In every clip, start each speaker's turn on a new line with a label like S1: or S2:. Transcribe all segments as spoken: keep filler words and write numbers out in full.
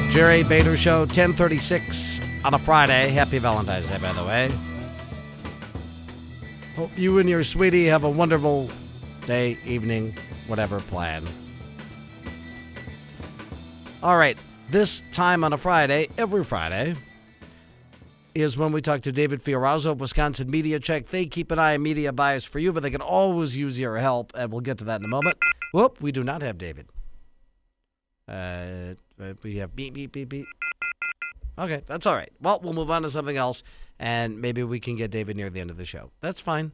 S1: Jerry Bader Show, ten thirty-six on a Friday. Happy Valentine's Day, by the way. Hope you and your sweetie have a wonderful day, evening, whatever plan. All right, this time on a Friday, every Friday, is when we talk to David Fiorazo of Wisconsin Media Check. They keep an eye on media bias for you, but they can always use your help, and we'll get to that in a moment. Whoop, we do not have David. Uh, we have beep, beep, beep, beep. Okay, that's all right. Well, we'll move on to something else, and maybe we can get David near the end of the show. That's fine.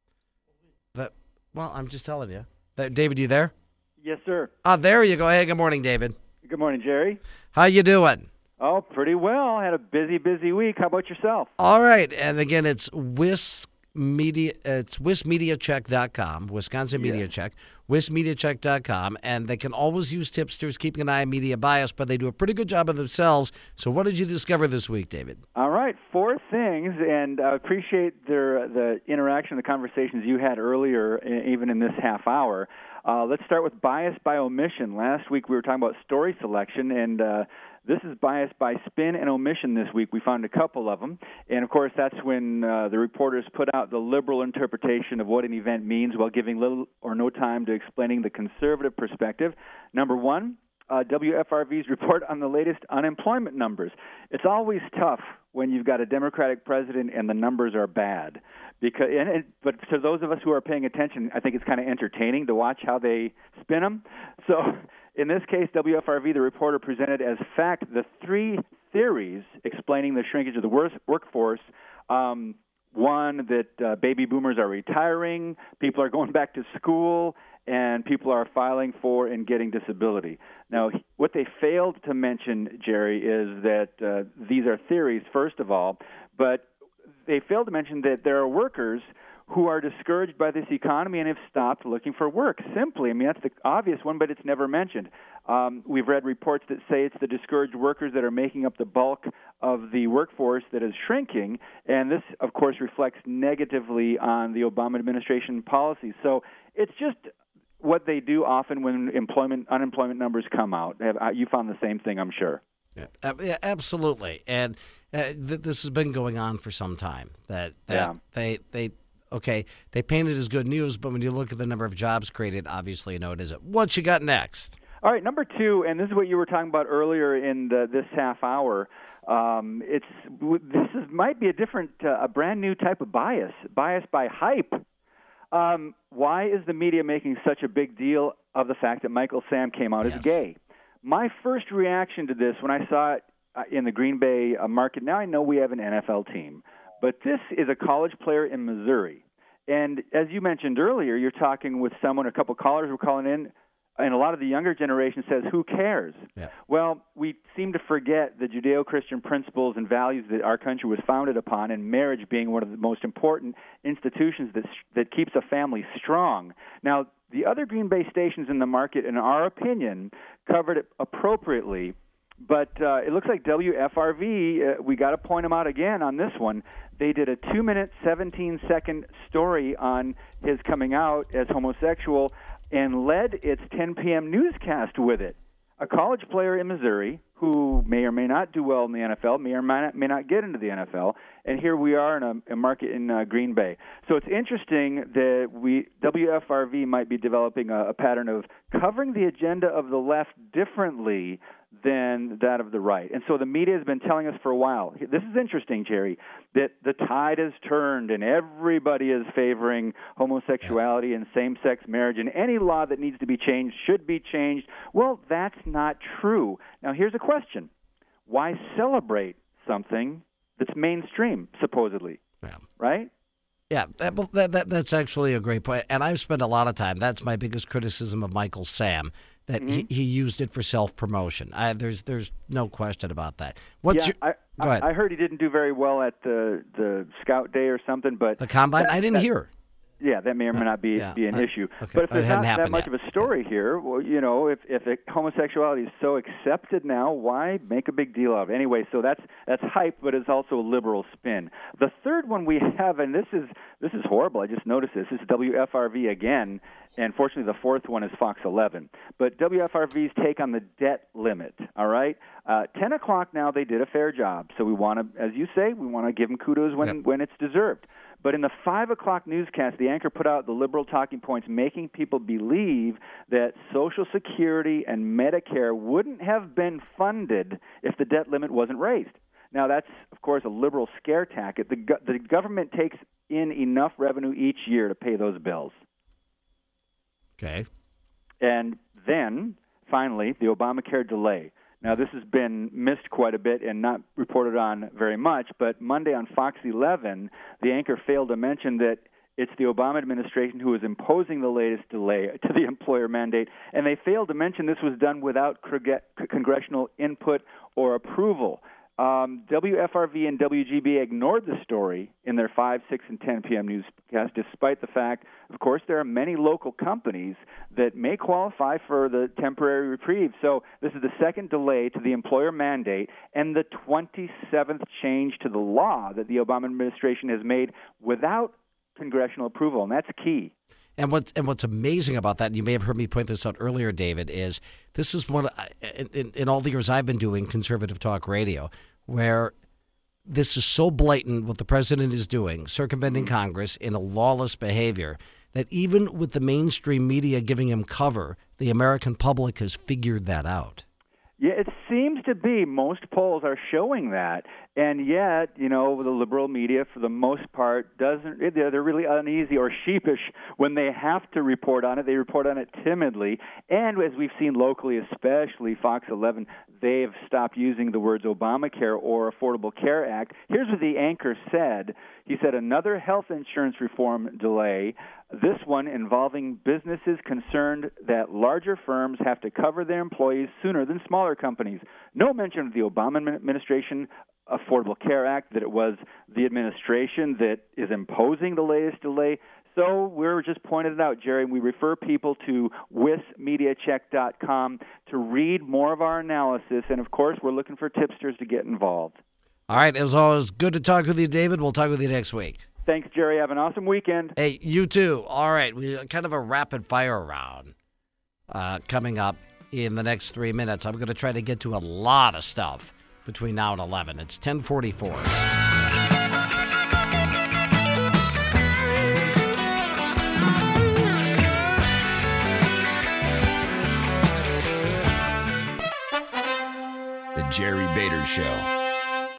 S1: That, well, I'm just telling you. That, David, you there?
S2: Yes, sir.
S1: Ah, there you go. Hey, good morning, David.
S2: Good morning, Jerry.
S1: How you doing?
S2: Oh, pretty well. Had a busy, busy week. How about yourself?
S1: All right, and again, it's Wis Media. It's wis media check dot com, Wisconsin Media
S2: Yeah.
S1: Check, wis media check dot com, and they can always use tipsters, keeping an eye on media bias, but they do a pretty good job of themselves. So, what did you discover this week, David?
S2: All right, four things, and I appreciate their, the interaction, the conversations you had earlier, e- even in this half hour. Uh, let's start with bias by omission. Last week we were talking about story selection, and uh, this is bias by spin and omission this week. We found a couple of them. And, of course, that's when uh, the reporters put out the liberal interpretation of what an event means while giving little or no time to explaining the conservative perspective. Number one, uh, W F R V's report on the latest unemployment numbers. It's always tough when you've got a Democratic president and the numbers are bad. Because, and, and, but to those of us who are paying attention, I think it's kind of entertaining to watch how they spin them. So in this case, W F R V, the reporter presented as fact the three theories explaining the shrinkage of the work- workforce. Um, one, that uh, baby boomers are retiring, people are going back to school, and people are filing for and getting disability. Now, what they failed to mention, Jerry, is that uh, these are theories, first of all, but they failed to mention that there are workers who are discouraged by this economy and have stopped looking for work. Simply, I mean, that's the obvious one, but it's never mentioned. Um, we've read reports that say it's the discouraged workers that are making up the bulk of the workforce that is shrinking, and this, of course, reflects negatively on the Obama administration policies. So it's just what they do often when employment unemployment numbers come out. Have, uh, you found the same thing, I'm sure.
S1: Yeah, uh, yeah, absolutely. And uh, th- this has been going on for some time. That, that
S2: Yeah.
S1: they they okay, they paint it as good news, but when you look at the number of jobs created, obviously you know it isn't. What you got next?
S2: All right, number two, and this is what you were talking about earlier in the, this half hour. Um, it's this is might be a different, uh, a brand new type of bias, bias by hype. Um, why is the media making such a big deal of the fact that Michael Sam came out
S1: Yes.
S2: as gay? My first reaction to this when I saw it uh, in the Green Bay uh, market, now I know we have an N F L team, but this is a college player in Missouri. And as you mentioned earlier, you're talking with someone, a couple callers were calling in, and a lot of the younger generation says, who cares?
S1: Yeah.
S2: Well, we seem to forget the Judeo-Christian principles and values that our country was founded upon, and marriage being one of the most important institutions that that keeps a family strong. Now, the other Green Bay stations in the market, in our opinion, covered it appropriately, but uh, it looks like W F R V, uh, we got to point them out again on this one. They did a two-minute, seventeen-second story on his coming out as homosexual and led its ten p.m. newscast with it. A college player in Missouri who may or may not do well in the N F L, may or may not, may not get into the N F L, and here we are in a, a market in uh, Green Bay. So it's interesting that we W F R V might be developing a, a pattern of covering the agenda of the left differently than that of the right. And so the media has been telling us for a while, this is interesting, Jerry, that the tide has turned and everybody is favoring homosexuality and same-sex marriage, and any law that needs to be changed should be changed. Well, that's not true. Now, here's a question. Why celebrate something that's mainstream, supposedly?
S1: Yeah.
S2: Right?
S1: Yeah, that, that, that, that's actually a great point. And I've spent a lot of time. That's my biggest criticism of Michael Sam, that
S2: Mm-hmm.
S1: he, he used it for self-promotion. I, there's there's no question about that. What's
S2: yeah,
S1: your,
S2: I,
S1: go ahead.
S2: I, I heard he didn't do very well at the, the Scout Day or something, but
S1: The Combine?
S2: that-
S1: I didn't
S2: that-
S1: hear.
S2: Yeah, that may or may not be,
S1: yeah.
S2: be an
S1: uh,
S2: issue.
S1: Okay.
S2: But if there's
S1: it
S2: not that
S1: happened
S2: much
S1: yet.
S2: of a story here, well, you know, if if it, homosexuality is so accepted now, why make a big deal of it? Anyway, so that's that's hype, but it's also a liberal spin. The third one we have, and this is this is horrible. I just noticed this. This is W F R V again, and fortunately the fourth one is Fox eleven. But W F R V's take on the debt limit. All right, uh, ten o'clock now. They did a fair job, so we want to, as you say, we want to give them kudos when
S1: Yep.
S2: when it's deserved. But in the five o'clock newscast, the anchor put out the liberal talking points, making people believe that Social Security and Medicare wouldn't have been funded if the debt limit wasn't raised. Now, that's, of course, a liberal scare tactic. The, go- the government takes in enough revenue each year to pay those bills.
S1: Okay.
S2: And then, finally, the Obamacare delay. Now, this has been missed quite a bit and not reported on very much, but Monday on Fox eleven, the anchor failed to mention that it's the Obama administration who is imposing the latest delay to the employer mandate, and they failed to mention this was done without congressional input or approval. Um, W F R V and W G B ignored the story in their five, six, and ten p.m. newscast, despite the fact, of course, there are many local companies that may qualify for the temporary reprieve. So this is the second delay to the employer mandate and the twenty-seventh change to the law that the Obama administration has made without congressional approval, and that's key.
S1: And what's and what's amazing about that, and you may have heard me point this out earlier, David, is this is one in, in, in all the years I've been doing conservative talk radio, where this is so blatant what the president is doing, circumventing mm-hmm. Congress in a lawless behavior, that even with the mainstream media giving him cover, the American public has figured that out.
S2: Yeah, it seems to be. Most polls are showing that. And yet, you know, the liberal media, for the most part, doesn't. They're really uneasy or sheepish when they have to report on it. They report on it timidly. And as we've seen locally, especially Fox eleven, they've stopped using the words Obamacare or Affordable Care Act. Here's what the anchor said. He said, another health insurance reform delay, this one involving businesses concerned that larger firms have to cover their employees sooner than smaller companies. No mention of the Obama administration Affordable Care Act, that it was the administration that is imposing the latest delay. So we're just pointing it out, Jerry, and we refer people to wis media check dot com to read more of our analysis. And, of course, we're looking for tipsters to get involved.
S1: All right. As always, good to talk with you, David. We'll talk with you next week.
S2: Thanks, Jerry. Have an awesome weekend.
S1: Hey, you too. All right. We kind of a rapid fire round uh, coming up in the next three minutes. I'm going to try to get to a lot of stuff between now and eleven. It's ten forty-four.
S3: The Jerry Bader Show.